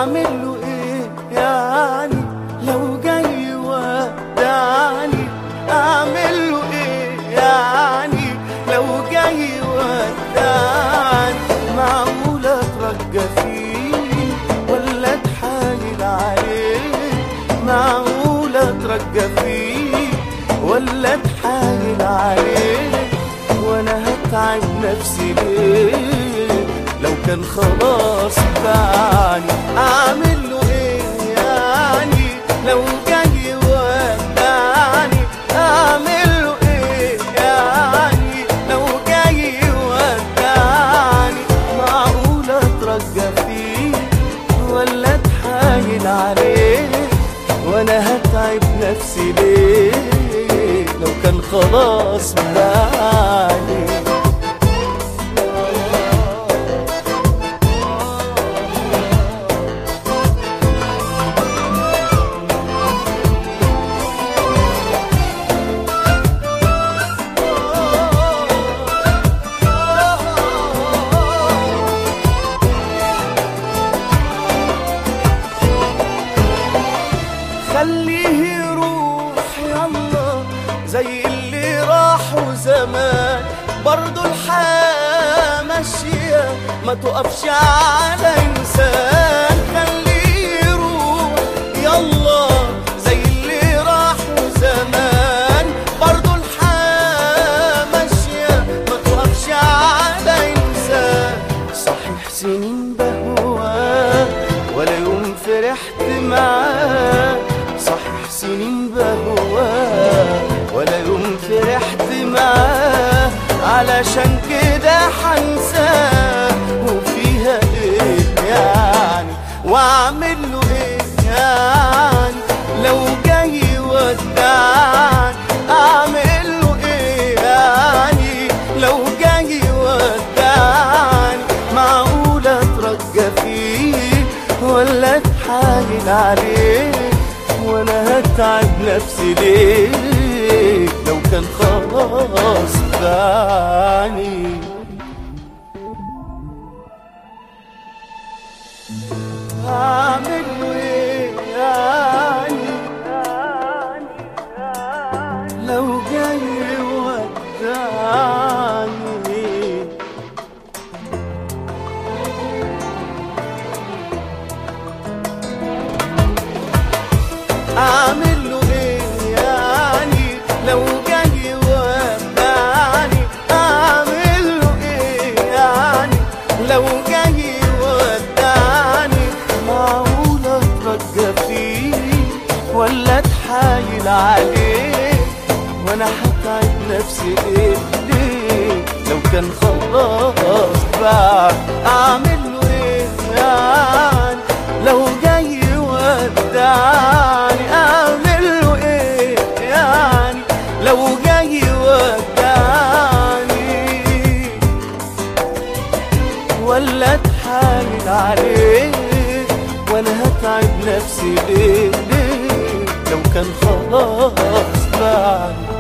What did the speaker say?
اعمل له ايه يعني لو جاي ودعني؟ اعمل له ايه يعني لو جاي ودعني؟ معقول اترجى فيه ولا اتحايل عليه؟ معقول اترجى فيه ولا اتحايل عليه؟ وانا هتعب نفسي ليه لو كان خلاص باعني؟ اعمل له ايه يعني لو جاي ودعني؟ اعمل له ايه يعني لو جاي ودعني؟ معقول اترجى فيه ولا اتحايل عليه؟ وانا هتعب نفسي ليه لو كان خلاص باعني؟ خليه يروح يلا زي اللي راحوا زمان، برضو الحياة ماشية ما تقفش على إنسان. خليه يروح يلا زي اللي راحوا زمان، برضو الحياة ماشية ما تقفش على إنسان. صحيح سنين بهواه ولا يوم فرحت معاه، صحيح سنين بهواه ولا يوم فرحت معاه، علشان كده حنساه وفيها ايه يعني؟ واعمل له ايه يعني لو جاي ودعني؟ اعمل له ايه يعني لو جاي ودعني؟ معقول اترجى فيه ولا اتحايل عليه؟ وانا هتعب نفسي ليه لو كان خلاص باعني؟ اعمل له ايه يعني لو جاي ودعني؟ اعمل له ايه يعني لو جاي ودعني؟ اعمل له ايه يعني لو جاي ودعني؟ معقول اترجى فيه ولا اتحايل عليه؟ وانا هتعب نفسي ليه لو كان خلاص بعد؟ اعمل له ايه يعني لو جاي ودعني؟ اعمل له ايه يعني لو جاي ودعني؟ ولا اتحايل عليه؟ وانا هتعب نفسي ليه لو كان خلاص بعد؟